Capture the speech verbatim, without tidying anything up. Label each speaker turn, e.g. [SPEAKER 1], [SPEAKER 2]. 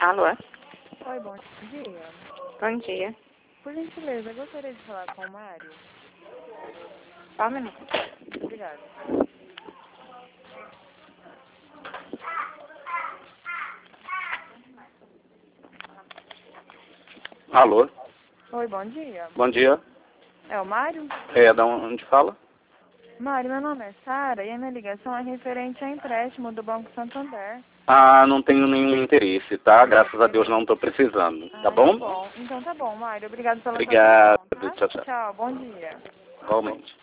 [SPEAKER 1] Alô?
[SPEAKER 2] Oi, bom dia.
[SPEAKER 1] Bom dia.
[SPEAKER 2] Por gentileza, eu gostaria de falar com o Mário.
[SPEAKER 1] Só um minuto.
[SPEAKER 2] Obrigada.
[SPEAKER 3] Alô?
[SPEAKER 2] Oi, bom dia.
[SPEAKER 3] Bom dia.
[SPEAKER 2] É o Mário?
[SPEAKER 3] É, da onde fala?
[SPEAKER 2] Mário, meu nome é Sara e a minha ligação é referente ao empréstimo do Banco Santander.
[SPEAKER 3] Ah, não tenho nenhum interesse, tá? Graças a Deus não estou precisando. Tá
[SPEAKER 2] Ah,
[SPEAKER 3] bom?
[SPEAKER 2] Tá bom. Então tá bom, Mário. Obrigado pela sua
[SPEAKER 3] Obrigado.
[SPEAKER 2] atenção, tá?
[SPEAKER 3] Tchau, tchau.
[SPEAKER 2] Tchau, bom dia.
[SPEAKER 3] Igualmente.